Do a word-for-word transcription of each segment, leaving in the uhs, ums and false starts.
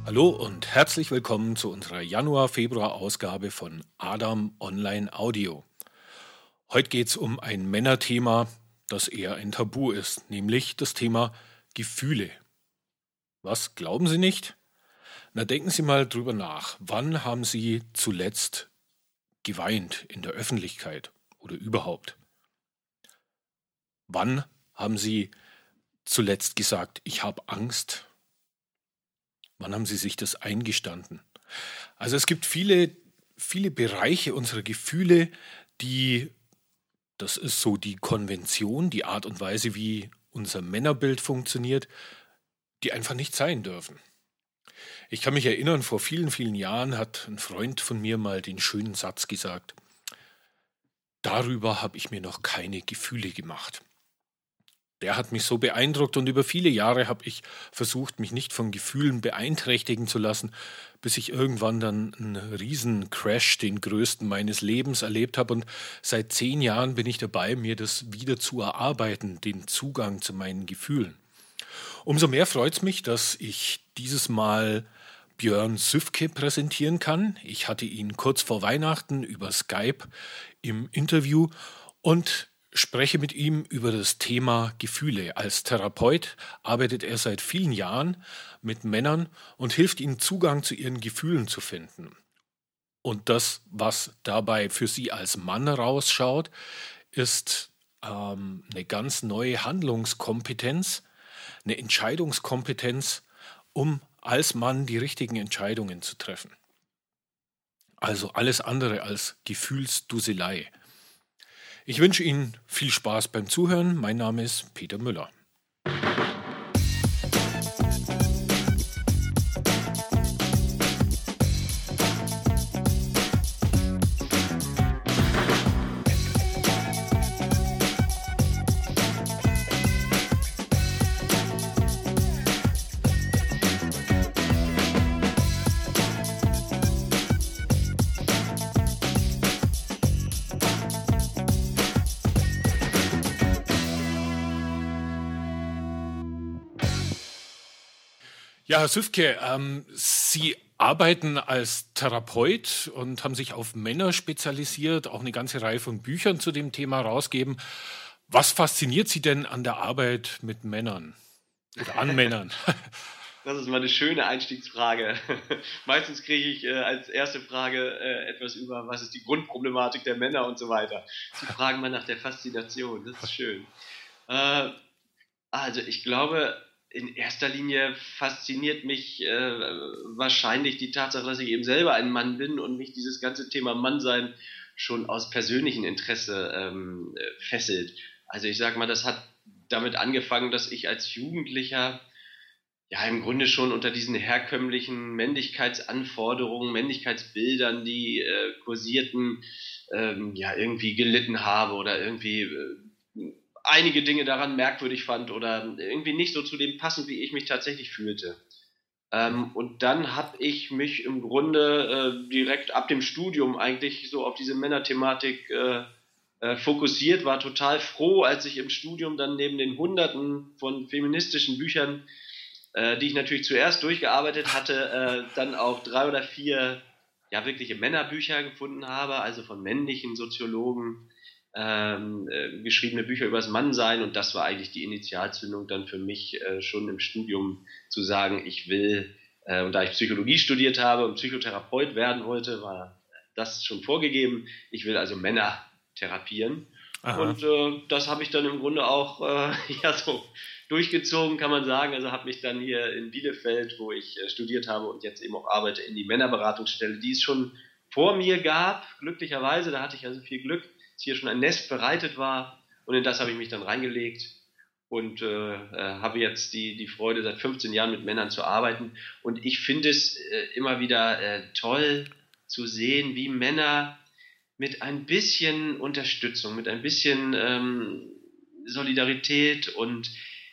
Hallo und herzlich willkommen zu unserer Januar-Februar-Ausgabe von Adam Online Audio. Heute geht es um ein Männerthema, das eher ein Tabu ist, nämlich das Thema Gefühle. Was, glauben Sie nicht? Na, denken Sie mal drüber nach. Wann haben Sie zuletzt geweint in der Öffentlichkeit oder überhaupt? Wann haben Sie zuletzt gesagt, ich habe Angst? Wann haben Sie sich das eingestanden? Also es gibt viele, viele Bereiche unserer Gefühle, die, das ist so die Konvention, die Art und Weise, wie unser Männerbild funktioniert, die einfach nicht sein dürfen. Ich kann mich erinnern, vor vielen, vielen Jahren hat ein Freund von mir mal den schönen Satz gesagt: Darüber habe ich mir noch keine Gefühle gemacht. Der hat mich so beeindruckt und über viele Jahre habe ich versucht, mich nicht von Gefühlen beeinträchtigen zu lassen, bis ich irgendwann dann einen riesen Crash, den größten meines Lebens erlebt habe, und seit zehn Jahren bin ich dabei, mir das wieder zu erarbeiten, den Zugang zu meinen Gefühlen. Umso mehr freut es mich, dass ich dieses Mal Björn Süfke präsentieren kann. Ich hatte ihn kurz vor Weihnachten über Skype im Interview und spreche mit ihm über das Thema Gefühle. Als Therapeut arbeitet er seit vielen Jahren mit Männern und hilft ihnen, Zugang zu ihren Gefühlen zu finden. Und das, was dabei für sie als Mann rausschaut, ist ähm, eine ganz neue Handlungskompetenz, eine Entscheidungskompetenz, um als Mann die richtigen Entscheidungen zu treffen. Also alles andere als Gefühlsduselei. Ich wünsche Ihnen viel Spaß beim Zuhören. Mein Name ist Peter Müller. Ja, Herr Süfke, ähm, Sie arbeiten als Therapeut und haben sich auf Männer spezialisiert, auch eine ganze Reihe von Büchern zu dem Thema rausgeben. Was fasziniert Sie denn an der Arbeit mit Männern oder an Männern? Das ist mal eine schöne Einstiegsfrage. Meistens kriege ich äh, als erste Frage äh, etwas über, was ist die Grundproblematik der Männer und so weiter. Sie fragen mal nach der Faszination, das ist schön. Äh, also ich glaube, in erster Linie fasziniert mich äh, wahrscheinlich die Tatsache, dass ich eben selber ein Mann bin und mich dieses ganze Thema Mannsein schon aus persönlichem Interesse ähm, fesselt. Also ich sage mal, das hat damit angefangen, dass ich als Jugendlicher ja im Grunde schon unter diesen herkömmlichen Männlichkeitsanforderungen, Männlichkeitsbildern, die äh, kursierten, ähm, ja irgendwie gelitten habe oder irgendwie äh, einige Dinge daran merkwürdig fand oder irgendwie nicht so zu dem passend, wie ich mich tatsächlich fühlte. Ähm, und dann habe ich mich im Grunde äh, direkt ab dem Studium eigentlich so auf diese Männerthematik äh, äh, fokussiert, war total froh, als ich im Studium dann neben den Hunderten von feministischen Büchern, äh, die ich natürlich zuerst durchgearbeitet hatte, äh, dann auch drei oder vier ja wirkliche Männerbücher gefunden habe, also von männlichen Soziologen, ähm, äh, geschriebene Bücher über das Mannsein, und das war eigentlich die Initialzündung dann für mich äh, schon im Studium zu sagen, ich will, äh, und da ich Psychologie studiert habe und Psychotherapeut werden wollte, war das schon vorgegeben, ich will also Männer therapieren. Aha. Und äh, das habe ich dann im Grunde auch äh, ja so durchgezogen, kann man sagen. Also habe mich dann hier in Bielefeld, wo ich äh, studiert habe und jetzt eben auch arbeite, in die Männerberatungsstelle, die es schon vor mir gab, glücklicherweise, da hatte ich also viel Glück, dass hier schon ein Nest bereitet war, und in das habe ich mich dann reingelegt und äh, äh, habe jetzt die, die Freude, seit fünfzehn Jahren mit Männern zu arbeiten. Und ich finde es äh, immer wieder äh, toll zu sehen, wie Männer mit ein bisschen Unterstützung, mit ein bisschen ähm, Solidarität und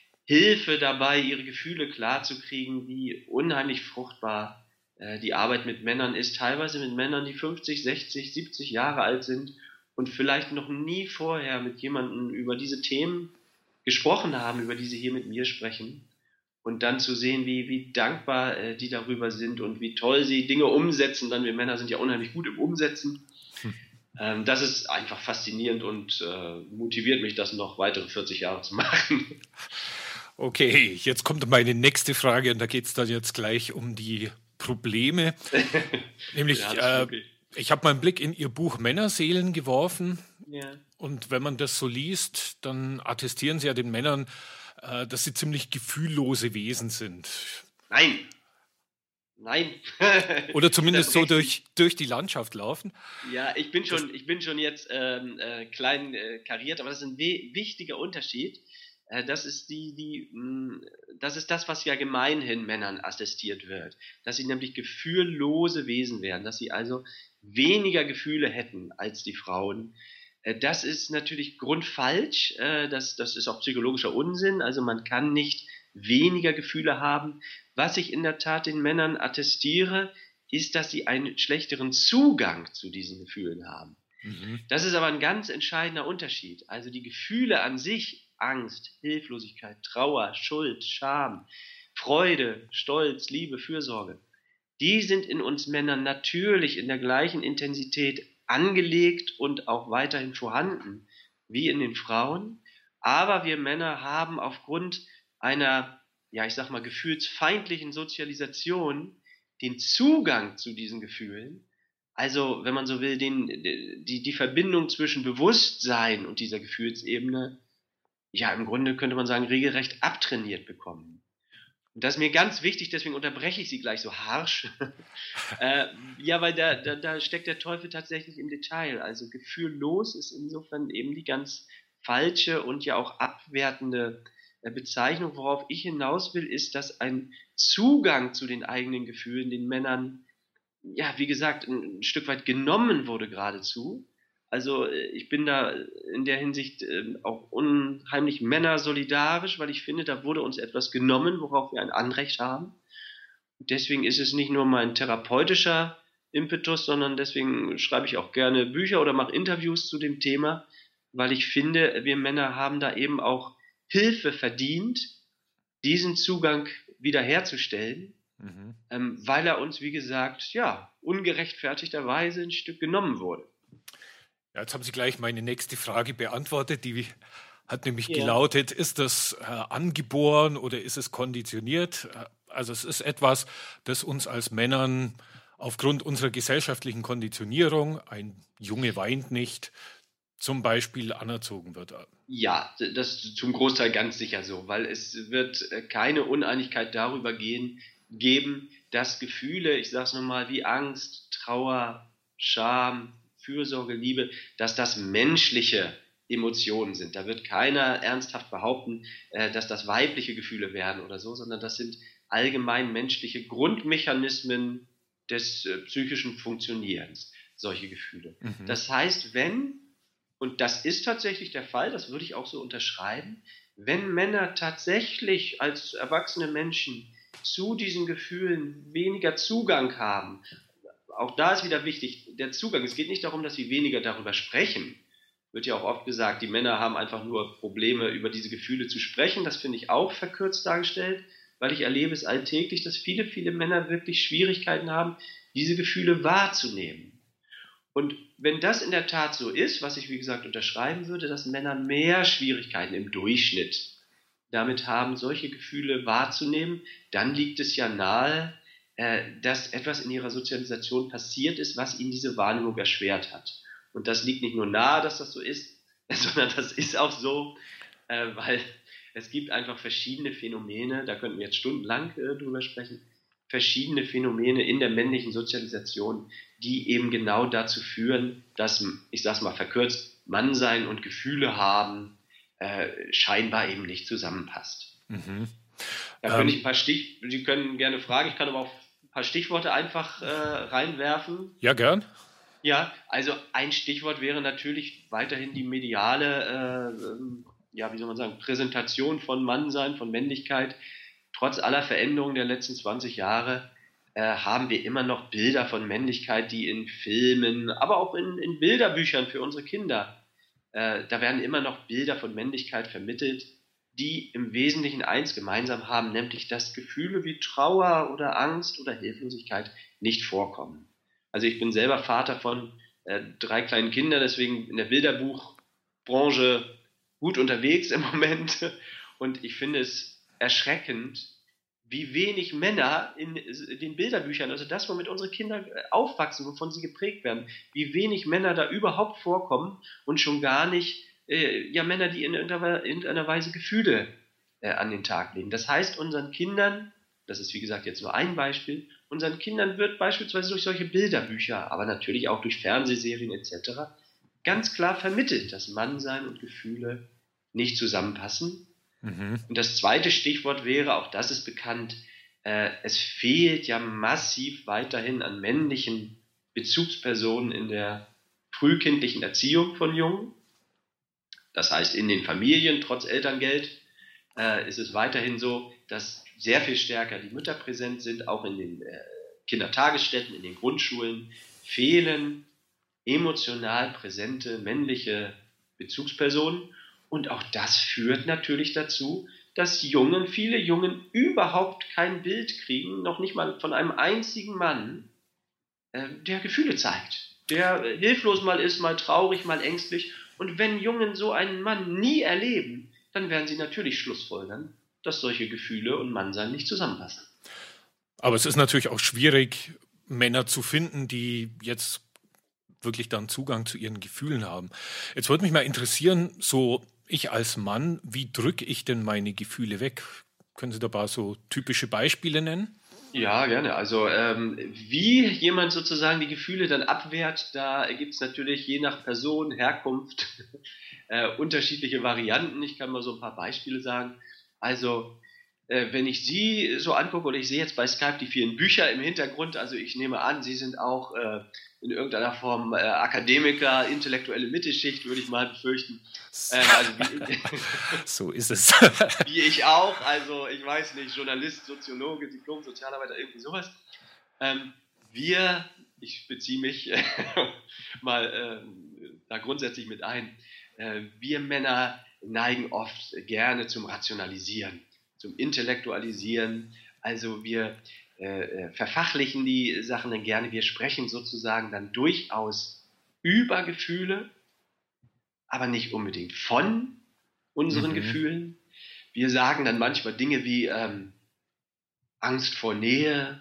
Hilfe dabei, ihre Gefühle klarzukriegen, wie unheimlich fruchtbar äh, die Arbeit mit Männern ist, teilweise mit Männern, die fünfzig, sechzig, siebzig Jahre alt sind und vielleicht noch nie vorher mit jemandem über diese Themen gesprochen haben, über die sie hier mit mir sprechen. und dann zu sehen, wie, wie dankbar äh, die darüber sind und wie toll sie Dinge umsetzen. Dann wir Männer sind ja unheimlich gut im Umsetzen. Hm. Ähm, das ist einfach faszinierend und äh, motiviert mich, das noch weitere vierzig Jahre zu machen. Okay, jetzt kommt meine nächste Frage und da geht es dann jetzt gleich um die Probleme. Nämlich, ja, äh, ich habe meinen Blick in Ihr Buch Männerseelen geworfen. Ja. Und wenn man das so liest, dann attestieren Sie ja den Männern, äh, dass sie ziemlich gefühllose Wesen sind. Nein. Nein. Oder zumindest so durch, durch die Landschaft laufen. Ja, ich bin schon, ich bin schon jetzt ähm, äh, klein äh, kariert, aber das ist ein we- wichtiger Unterschied. Äh, das ist die, die, mh, das ist das, was ja gemeinhin Männern attestiert wird. Dass sie nämlich gefühllose Wesen wären, dass sie also weniger Gefühle hätten als die Frauen. Äh, das ist natürlich grundfalsch. Äh, das, das ist auch psychologischer Unsinn. Also man kann nicht weniger Gefühle haben. Was ich in der Tat den Männern attestiere, ist, dass sie einen schlechteren Zugang zu diesen Gefühlen haben. Mhm. Das ist aber ein ganz entscheidender Unterschied. Also die Gefühle an sich, Angst, Hilflosigkeit, Trauer, Schuld, Scham, Freude, Stolz, Liebe, Fürsorge, die sind in uns Männern natürlich in der gleichen Intensität angelegt und auch weiterhin vorhanden wie in den Frauen. Aber wir Männer haben aufgrund einer, ja, ich sag mal, gefühlsfeindlichen Sozialisation den Zugang zu diesen Gefühlen, also, wenn man so will, den, die, die Verbindung zwischen Bewusstsein und dieser Gefühlsebene, ja, im Grunde könnte man sagen, regelrecht abtrainiert bekommen. Und das ist mir ganz wichtig, deswegen unterbreche ich Sie gleich so harsch. äh, ja, weil da, da, da steckt der Teufel tatsächlich im Detail. Also gefühllos ist insofern eben die ganz falsche und ja auch abwertende Bezeichnung. Worauf ich hinaus will, ist, dass ein Zugang zu den eigenen Gefühlen den Männern, ja, wie gesagt, ein, ein Stück weit genommen wurde geradezu. Also ich bin da in der Hinsicht äh, auch unheimlich männersolidarisch, weil ich finde, da wurde uns etwas genommen, worauf wir ein Anrecht haben. Und deswegen ist es nicht nur mein therapeutischer Impetus, sondern deswegen schreibe ich auch gerne Bücher oder mache Interviews zu dem Thema, weil ich finde, wir Männer haben da eben auch Hilfe verdient, diesen Zugang wiederherzustellen, mhm. ähm, weil er uns, wie gesagt, ja, ungerechtfertigterweise ein Stück genommen wurde. Ja, jetzt haben Sie gleich meine nächste Frage beantwortet, die hat nämlich ja. gelautet, ist das äh, angeboren oder ist es konditioniert? Also es ist etwas, das uns als Männern aufgrund unserer gesellschaftlichen Konditionierung, ein Junge weint nicht, zum Beispiel anerzogen wird. Ja, das ist zum Großteil ganz sicher so, weil es wird keine Uneinigkeit darüber gehen, geben, dass Gefühle, ich sage es nochmal, wie Angst, Trauer, Scham, Fürsorge, Liebe, dass das menschliche Emotionen sind. Da wird keiner ernsthaft behaupten, dass das weibliche Gefühle werden oder so, sondern das sind allgemein menschliche Grundmechanismen des psychischen Funktionierens, solche Gefühle. Mhm. Das heißt, wenn, und das ist tatsächlich der Fall, das würde ich auch so unterschreiben, wenn Männer tatsächlich als erwachsene Menschen zu diesen Gefühlen weniger Zugang haben, auch da ist wieder wichtig, der Zugang. Es geht nicht darum, dass sie weniger darüber sprechen. Wird ja auch oft gesagt, die Männer haben einfach nur Probleme, über diese Gefühle zu sprechen. Das finde ich auch verkürzt dargestellt, weil ich erlebe es alltäglich, dass viele, viele Männer wirklich Schwierigkeiten haben, diese Gefühle wahrzunehmen. Und wenn das in der Tat so ist, was ich wie gesagt unterschreiben würde, dass Männer mehr Schwierigkeiten im Durchschnitt damit haben, solche Gefühle wahrzunehmen, dann liegt es ja nahe, dass etwas in ihrer Sozialisation passiert ist, was ihnen diese Wahrnehmung erschwert hat. Und das liegt nicht nur nahe, dass das so ist, sondern das ist auch so, weil es gibt einfach verschiedene Phänomene, da könnten wir jetzt stundenlang drüber sprechen, verschiedene Phänomene in der männlichen Sozialisation, die eben genau dazu führen, dass, ich sag's mal verkürzt, Mannsein und Gefühle haben, äh, scheinbar eben nicht zusammenpasst. Mhm. Da könnte ähm, ich ein paar Stich, Sie können gerne fragen, ich kann aber auch ein paar Stichworte einfach äh, reinwerfen. Ja, gern. Ja, also ein Stichwort wäre natürlich weiterhin die mediale, äh, ja, wie soll man sagen, Präsentation von Mannsein, von Männlichkeit. Trotz aller Veränderungen der letzten zwanzig Jahre äh, haben wir immer noch Bilder von Männlichkeit, die in Filmen, aber auch in, in Bilderbüchern für unsere Kinder, äh, da werden immer noch Bilder von Männlichkeit vermittelt, die im Wesentlichen eins gemeinsam haben, nämlich dass Gefühle wie Trauer oder Angst oder Hilflosigkeit nicht vorkommen. Also ich bin selber Vater von äh, drei kleinen Kindern, deswegen in der Bilderbuchbranche gut unterwegs im Moment. Und ich finde es erschreckend, wie wenig Männer in den Bilderbüchern, also das, womit unsere Kinder aufwachsen, wovon sie geprägt werden, wie wenig Männer da überhaupt vorkommen und schon gar nicht äh, ja, Männer, die in irgendeiner Weise Gefühle äh, an den Tag legen. Das heißt, unseren Kindern, das ist wie gesagt jetzt nur ein Beispiel, unseren Kindern wird beispielsweise durch solche Bilderbücher, aber natürlich auch durch Fernsehserien et cetera ganz klar vermittelt, dass Mannsein und Gefühle nicht zusammenpassen. Mhm. Und das zweite Stichwort wäre, auch das ist bekannt, äh, es fehlt ja massiv weiterhin an männlichen Bezugspersonen in der frühkindlichen Erziehung von Jungen. Das heißt, in den Familien, trotz Elterngeld, äh, ist es weiterhin so, dass sehr viel stärker die Mütter präsent sind, auch in den äh, Kindertagesstätten, in den Grundschulen fehlen emotional präsente männliche Bezugspersonen. Und auch das führt natürlich dazu, dass Jungen, viele Jungen überhaupt kein Bild kriegen, noch nicht mal von einem einzigen Mann, äh, der Gefühle zeigt, der äh, hilflos mal ist, mal traurig, mal ängstlich. Und wenn Jungen so einen Mann nie erleben, dann werden sie natürlich schlussfolgern, dass solche Gefühle und Mannsein nicht zusammenpassen. Aber es ist natürlich auch schwierig, Männer zu finden, die jetzt wirklich dann Zugang zu ihren Gefühlen haben. Jetzt würde mich mal interessieren, so ich als Mann, wie drücke ich denn meine Gefühle weg? Können Sie da ein paar so typische Beispiele nennen? Ja, gerne. Also ähm, wie jemand sozusagen die Gefühle dann abwehrt, da gibt es natürlich je nach Person, Herkunft äh, unterschiedliche Varianten. Ich kann mal so ein paar Beispiele sagen. Also äh, wenn ich Sie so angucke, oder ich sehe jetzt bei Skype die vielen Bücher im Hintergrund, also ich nehme an, Sie sind auch äh, in irgendeiner Form äh, Akademiker, intellektuelle Mittelschicht, würde ich mal befürchten. Ähm, also wie, so ist es. Wie ich auch, also ich weiß nicht, Journalist, Soziologe, Diplom, Sozialarbeiter, irgendwie sowas. Ähm, wir, ich beziehe mich äh, mal äh, da grundsätzlich mit ein, äh, wir Männer neigen oft gerne zum Rationalisieren, zum Intellektualisieren. Also wir äh, verfachlichen die Sachen dann gerne. Wir sprechen sozusagen dann durchaus über Gefühle, aber nicht unbedingt von unseren mhm. Gefühlen. Wir sagen dann manchmal Dinge wie ähm, Angst vor Nähe,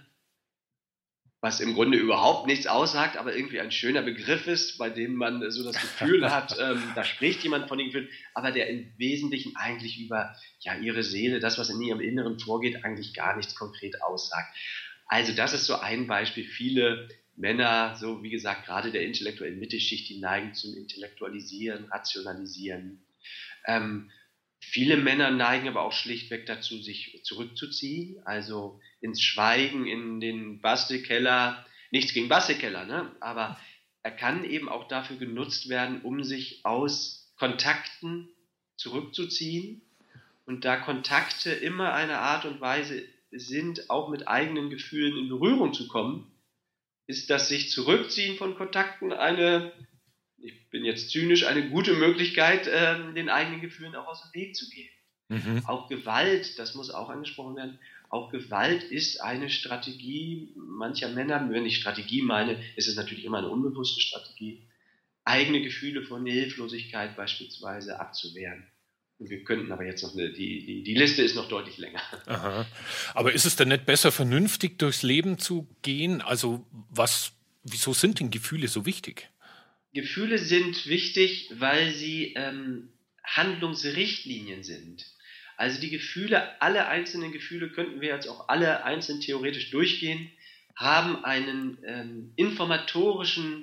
was im Grunde überhaupt nichts aussagt, aber irgendwie ein schöner Begriff ist, bei dem man so das Gefühl hat, ähm, da spricht jemand von den Gefühlen, aber der im Wesentlichen eigentlich über ja, ihre Seele, das, was in ihrem Inneren vorgeht, eigentlich gar nichts konkret aussagt. Also das ist so ein Beispiel. Viele Männer, so wie gesagt, gerade der intellektuellen Mittelschicht, die neigen zum Intellektualisieren, Rationalisieren. Ähm, viele Männer neigen aber auch schlichtweg dazu, sich zurückzuziehen, also ins Schweigen, in den Bastelkeller. Nichts gegen Bastelkeller, ne? Aber er kann eben auch dafür genutzt werden, um sich aus Kontakten zurückzuziehen. Und da Kontakte immer eine Art und Weise sind, auch mit eigenen Gefühlen in Berührung zu kommen, ist das sich zurückziehen von Kontakten eine, ich bin jetzt zynisch, eine gute Möglichkeit, äh, den eigenen Gefühlen auch aus dem Weg zu gehen. Mhm. Auch Gewalt, das muss auch angesprochen werden, auch Gewalt ist eine Strategie mancher Männer, wenn ich Strategie meine, ist es natürlich immer eine unbewusste Strategie, eigene Gefühle von Hilflosigkeit beispielsweise abzuwehren. Und wir könnten aber jetzt noch, eine, die, die, die Liste ist noch deutlich länger. Aha. Aber ist es denn nicht besser, vernünftig durchs Leben zu gehen? Also was, wieso sind denn Gefühle so wichtig? Gefühle sind wichtig, weil sie ähm, Handlungsrichtlinien sind. Also die Gefühle, alle einzelnen Gefühle könnten wir jetzt auch alle einzeln theoretisch durchgehen, haben einen ähm, informatorischen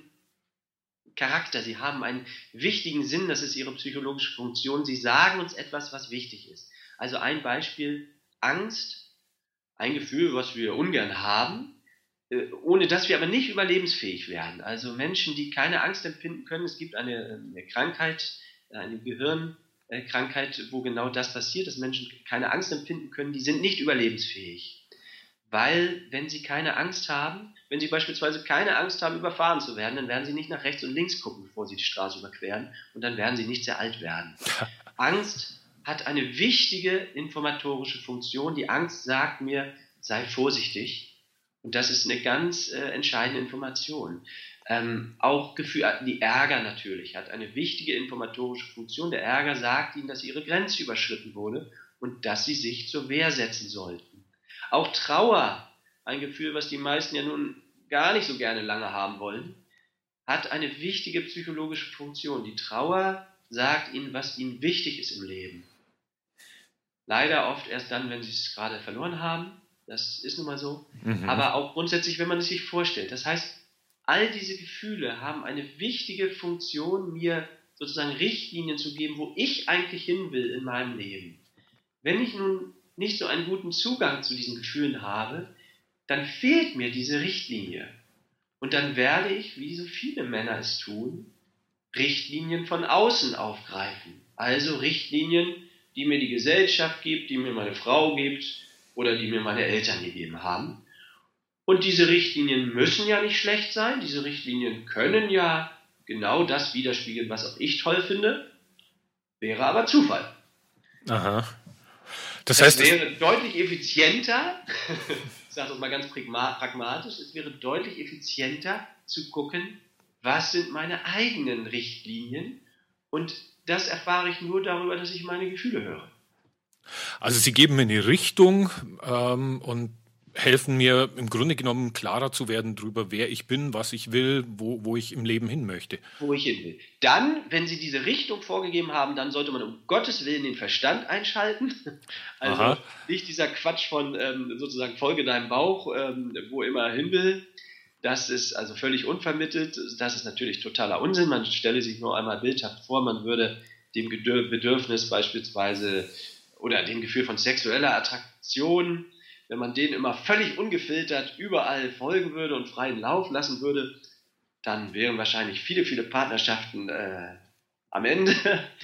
Charakter, sie haben einen wichtigen Sinn, das ist ihre psychologische Funktion, sie sagen uns etwas, was wichtig ist. Also ein Beispiel, Angst, ein Gefühl, was wir ungern haben, ohne dass wir aber nicht überlebensfähig werden. Also Menschen, die keine Angst empfinden können, es gibt eine, eine Krankheit, eine Gehirnkrankheit, wo genau das passiert, dass Menschen keine Angst empfinden können, die sind nicht überlebensfähig. Weil, wenn sie keine Angst haben, wenn sie beispielsweise keine Angst haben, überfahren zu werden, dann werden sie nicht nach rechts und links gucken, bevor sie die Straße überqueren und dann werden sie nicht sehr alt werden. Angst hat eine wichtige informatorische Funktion. Die Angst sagt mir, sei vorsichtig. Und das ist eine ganz äh, entscheidende Information. Ähm, auch Gefühl, die Ärger natürlich hat eine wichtige informatorische Funktion. Der Ärger sagt ihnen, dass ihre Grenze überschritten wurde und dass sie sich zur Wehr setzen sollten. Auch Trauer, ein Gefühl, was die meisten ja nun gar nicht so gerne lange haben wollen, hat eine wichtige psychologische Funktion. Die Trauer sagt ihnen, was ihnen wichtig ist im Leben. Leider oft erst dann, wenn sie es gerade verloren haben. Das ist nun mal so. Mhm. Aber auch grundsätzlich, wenn man es sich vorstellt. Das heißt, all diese Gefühle haben eine wichtige Funktion, mir sozusagen Richtlinien zu geben, wo ich eigentlich hin will in meinem Leben. Wenn ich nun nicht so einen guten Zugang zu diesen Gefühlen habe, dann fehlt mir diese Richtlinie. Und dann werde ich, wie so viele Männer es tun, Richtlinien von außen aufgreifen. Also Richtlinien, die mir die Gesellschaft gibt, die mir meine Frau gibt oder die mir meine Eltern gegeben haben. Und diese Richtlinien müssen ja nicht schlecht sein. Diese Richtlinien können ja genau das widerspiegeln, was auch ich toll finde. Wäre aber Zufall. Aha. Das, das heißt, wäre deutlich effizienter, ich sage das mal ganz pragmatisch, es wäre deutlich effizienter zu gucken, was sind meine eigenen Richtlinien, und das erfahre ich nur darüber, dass ich meine Gefühle höre. Also Sie geben mir eine Richtung ähm, und helfen mir im Grunde genommen klarer zu werden darüber, wer ich bin, was ich will, wo, wo ich im Leben hin möchte. Wo ich hin will. Dann, wenn Sie diese Richtung vorgegeben haben, dann sollte man um Gottes Willen den Verstand einschalten. Also Aha. nicht dieser Quatsch von ähm, sozusagen folge deinem Bauch, ähm, wo immer hin will. Das ist also völlig unvermittelt. Das ist natürlich totaler Unsinn. Man stelle sich nur einmal bildhaft vor, man würde dem Bedürfnis beispielsweise oder dem Gefühl von sexueller Attraktion, wenn man denen immer völlig ungefiltert überall folgen würde und freien Lauf lassen würde, dann wären wahrscheinlich viele, viele Partnerschaften äh, am Ende.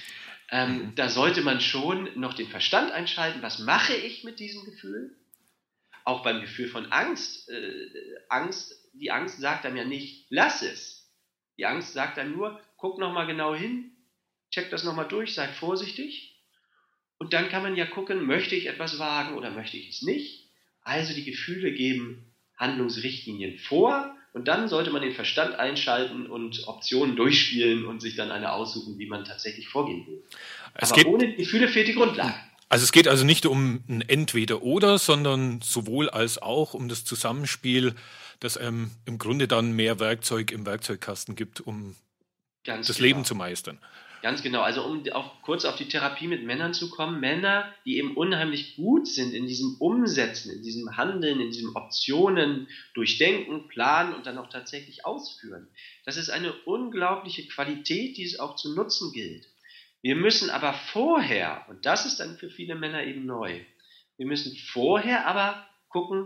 ähm, mhm. Da sollte man schon noch den Verstand einschalten. Was mache ich mit diesem Gefühl? Auch beim Gefühl von Angst. Äh, Angst, die Angst sagt einem ja nicht, lass es. Die Angst sagt einem nur, guck nochmal genau hin, check das nochmal durch, sei vorsichtig. Und dann kann man ja gucken, möchte ich etwas wagen oder möchte ich es nicht? Also die Gefühle geben Handlungsrichtlinien vor und dann sollte man den Verstand einschalten und Optionen durchspielen und sich dann eine aussuchen, wie man tatsächlich vorgehen will. Es Aber geht, ohne Gefühle fehlt die Grundlage. Also es geht also nicht um ein Entweder-Oder, sondern sowohl als auch um das Zusammenspiel, das ähm, im Grunde dann mehr Werkzeug im Werkzeugkasten gibt, um Ganz das genau. Leben zu meistern. Ganz genau, also um auf, kurz auf die Therapie mit Männern zu kommen, Männer, die eben unheimlich gut sind in diesem Umsetzen, in diesem Handeln, in diesen Optionen, durchdenken, planen und dann auch tatsächlich ausführen. Das ist eine unglaubliche Qualität, die es auch zu nutzen gilt. Wir müssen aber vorher, und das ist dann für viele Männer eben neu, wir müssen vorher aber gucken,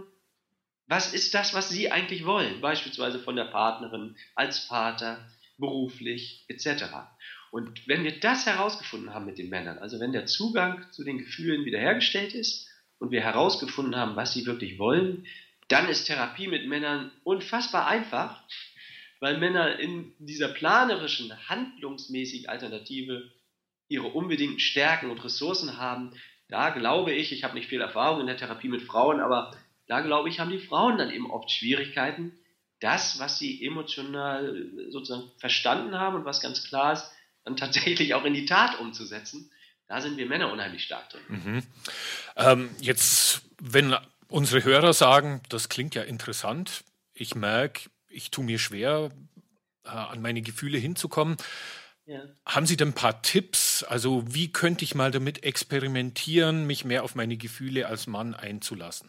was ist das, was sie eigentlich wollen, beispielsweise von der Partnerin, als Vater, beruflich et cetera. Und wenn wir das herausgefunden haben mit den Männern, also wenn der Zugang zu den Gefühlen wiederhergestellt ist und wir herausgefunden haben, was sie wirklich wollen, dann ist Therapie mit Männern unfassbar einfach, weil Männer in dieser planerischen, handlungsmäßigen Alternative ihre unbedingten Stärken und Ressourcen haben. Da glaube ich, ich habe nicht viel Erfahrung in der Therapie mit Frauen, aber da glaube ich, haben die Frauen dann eben oft Schwierigkeiten, das, was sie emotional sozusagen verstanden haben und was ganz klar ist, dann tatsächlich auch in die Tat umzusetzen. Da sind wir Männer unheimlich stark drin. Mhm. Ähm, jetzt, wenn unsere Hörer sagen, das klingt ja interessant, ich merke, ich tue mir schwer, äh, an meine Gefühle hinzukommen. Ja. Haben Sie denn ein paar Tipps? Also wie könnte ich mal damit experimentieren, mich mehr auf meine Gefühle als Mann einzulassen?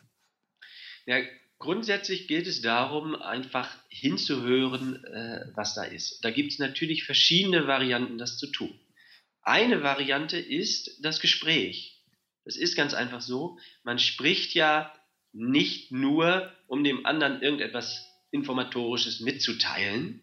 Ja, grundsätzlich gilt es darum, einfach hinzuhören, äh, was da ist. Da gibt es natürlich verschiedene Varianten, das zu tun. Eine Variante ist das Gespräch. Das ist ganz einfach so, man spricht ja nicht nur, um dem anderen irgendetwas Informatorisches mitzuteilen.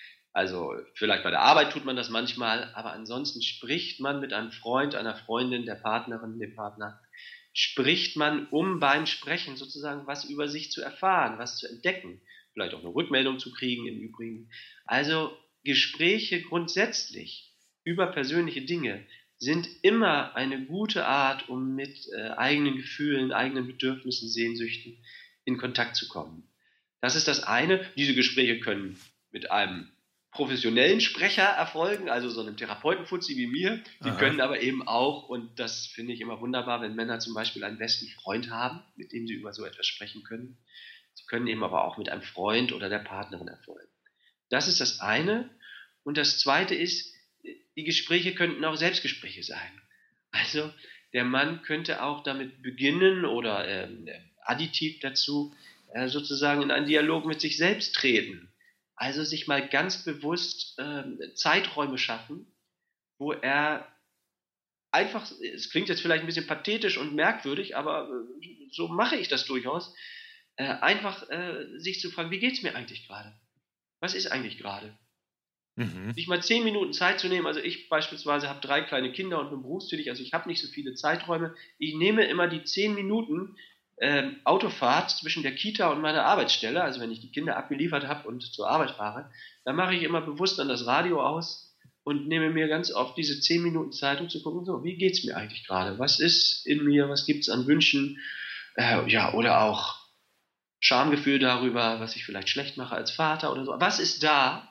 Also vielleicht bei der Arbeit tut man das manchmal, aber ansonsten spricht man mit einem Freund, einer Freundin, der Partnerin, dem Partner, spricht man, um beim Sprechen sozusagen was über sich zu erfahren, was zu entdecken, vielleicht auch eine Rückmeldung zu kriegen im Übrigen. Also Gespräche grundsätzlich über persönliche Dinge sind immer eine gute Art, um mit äh, eigenen Gefühlen, eigenen Bedürfnissen, Sehnsüchten in Kontakt zu kommen. Das ist das eine. Diese Gespräche können mit einem professionellen Sprecher erfolgen, also so einem Therapeutenfuzzi wie mir. Die Aha. können aber eben auch, und das finde ich immer wunderbar, wenn Männer zum Beispiel einen besten Freund haben, mit dem sie über so etwas sprechen können. Sie können eben aber auch mit einem Freund oder der Partnerin erfolgen. Das ist das eine. Und das zweite ist, die Gespräche könnten auch Selbstgespräche sein. Also der Mann könnte auch damit beginnen oder äh, additiv dazu äh, sozusagen in einen Dialog mit sich selbst treten. Also sich mal ganz bewusst äh, Zeiträume schaffen, wo er einfach, es klingt jetzt vielleicht ein bisschen pathetisch und merkwürdig, aber äh, so mache ich das durchaus, äh, einfach äh, sich zu fragen, wie geht es mir eigentlich gerade? Was ist eigentlich gerade? Mhm. Sich mal zehn Minuten Zeit zu nehmen, also ich beispielsweise habe drei kleine Kinder und bin berufstätig, also ich habe nicht so viele Zeiträume. Ich nehme immer die zehn Minuten äh, Autofahrt zwischen der Kita und meiner Arbeitsstelle, also wenn ich die Kinder abgeliefert habe und zur Arbeit fahre, dann mache ich immer bewusst dann das Radio aus und nehme mir ganz oft diese zehn Minuten Zeit, um zu gucken, so, wie geht es mir eigentlich gerade? Was ist in mir? Was gibt es an Wünschen? Äh, ja, oder auch Schamgefühl darüber, was ich vielleicht schlecht mache als Vater oder so. Was ist da?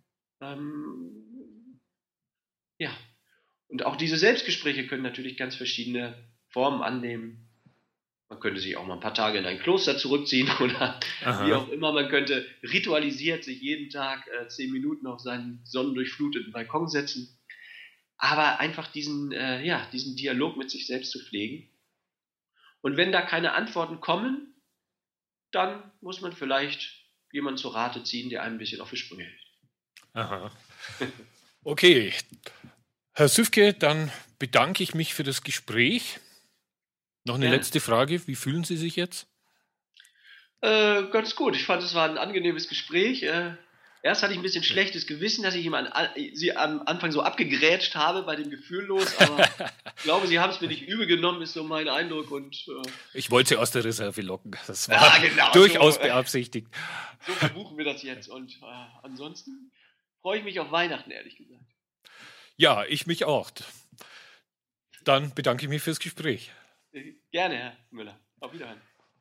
Ähm, ja, und auch diese Selbstgespräche können natürlich ganz verschiedene Formen annehmen. Man könnte sich auch mal ein paar Tage in ein Kloster zurückziehen oder Aha. wie auch immer. Man könnte ritualisiert sich jeden Tag äh, zehn Minuten auf seinen sonnendurchfluteten Balkon setzen. Aber einfach diesen, äh, ja, diesen Dialog mit sich selbst zu pflegen. Und wenn da keine Antworten kommen, dann muss man vielleicht jemanden zur Rate ziehen, der einem ein bisschen auf die Sprünge hilft. Aha. Okay, Herr Süffke, dann bedanke ich mich für das Gespräch. Noch eine ja. letzte Frage. Wie fühlen Sie sich jetzt? Äh, ganz gut. Ich fand, es war ein angenehmes Gespräch. Äh, erst hatte ich ein bisschen schlechtes Gewissen, dass ich ihm an, an, Sie am Anfang so abgegrätscht habe bei dem Gefühllos, aber ich glaube, Sie haben es mir nicht übel genommen, ist so mein Eindruck. Und, äh, ich wollte Sie aus der Reserve locken. Das war ja, genau, durchaus so, beabsichtigt. So verbuchen wir das jetzt. Und äh, ansonsten freue ich mich auf Weihnachten, ehrlich gesagt. Ja, ich mich auch. Dann bedanke ich mich fürs Gespräch. Gerne, Herr Müller. Auf Wiedersehen.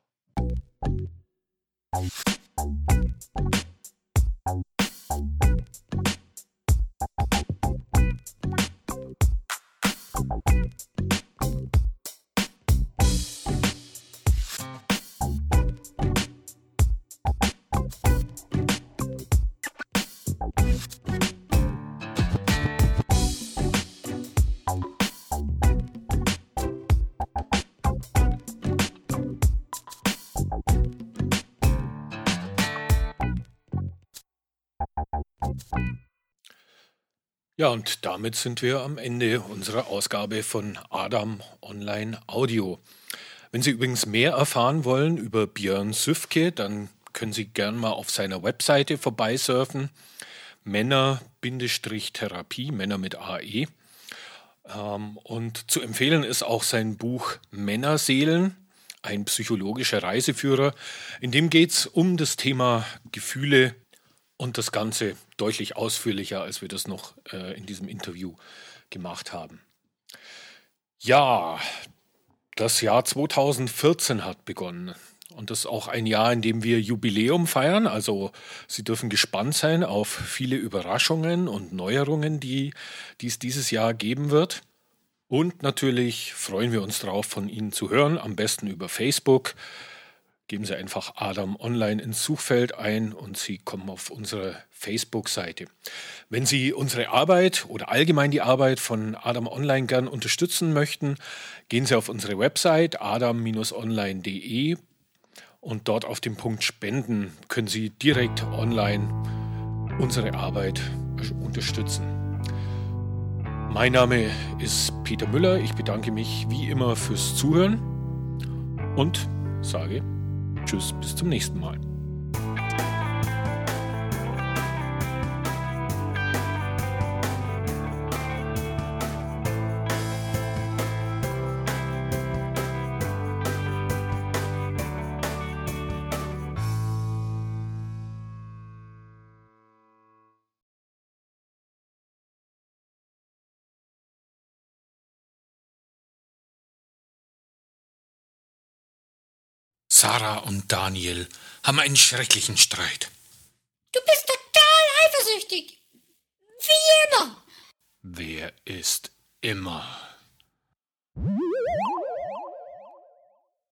Ja, und damit sind wir am Ende unserer Ausgabe von Adam Online Audio. Wenn Sie übrigens mehr erfahren wollen über Björn Süffke, dann können Sie gern mal auf seiner Webseite vorbeisurfen. Männer-Therapie, Männer mit A E. Und zu empfehlen ist auch sein Buch Männerseelen, ein psychologischer Reiseführer. In dem geht es um das Thema Gefühle und das Ganze deutlich ausführlicher, als wir das noch äh, in diesem Interview gemacht haben. Ja, das Jahr zweitausendvierzehn hat begonnen. Und das ist auch ein Jahr, in dem wir Jubiläum feiern. Also Sie dürfen gespannt sein auf viele Überraschungen und Neuerungen, die, die es dieses Jahr geben wird. Und natürlich freuen wir uns darauf, von Ihnen zu hören, am besten über Facebook. Geben Sie einfach Adam Online ins Suchfeld ein und Sie kommen auf unsere Facebook-Seite. Wenn Sie unsere Arbeit oder allgemein die Arbeit von Adam Online gern unterstützen möchten, gehen Sie auf unsere Website adam Bindestrich online punkt de und dort auf den Punkt Spenden können Sie direkt online unsere Arbeit unterstützen. Mein Name ist Peter Müller. Ich bedanke mich wie immer fürs Zuhören und sage Tschüss, bis zum nächsten Mal. Sarah und Daniel haben einen schrecklichen Streit. Du bist total eifersüchtig. Wie immer. Wer ist immer?